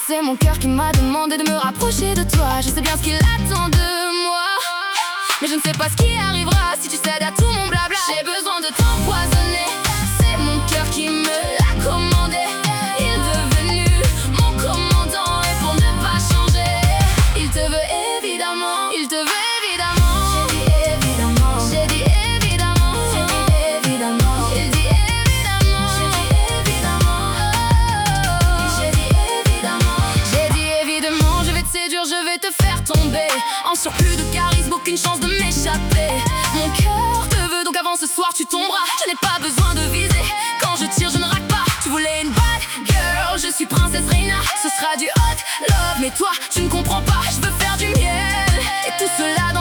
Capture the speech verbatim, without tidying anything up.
c'est mon cœur qui m'a demandé de me rapprocher de toi. Je sais bien ce qu'il attend de moi, mais je ne sais pas ce qui arrivera si tu cèdes à tout mon blabla. J'ai besoin de t'empoisonner, c'est mon cœur qui me l'a commandé. Il est devenu mon commandant, et pour ne pas changer, il te veut évidemment, il te veut évidemment. J'ai dit évidemment, j'ai dit évidemment, j'ai dit évidemment, il dit évidemment, j'ai dit évidemment, oh, j'ai dit évidemment, j'ai dit évidemment. Je vais te séduire, je vais te faire tomber. En surplus de charisme, aucune chance de m'échapper. Mon cœur te veut, donc avant ce soir tu tomberas. Je n'ai pas besoin de viser, quand je tire je ne rate pas. Tu voulais une bad girl, je suis princesse Reina. Ce sera du hot love, mais toi tu ne comprends pas. Je veux faire du miel, et tout cela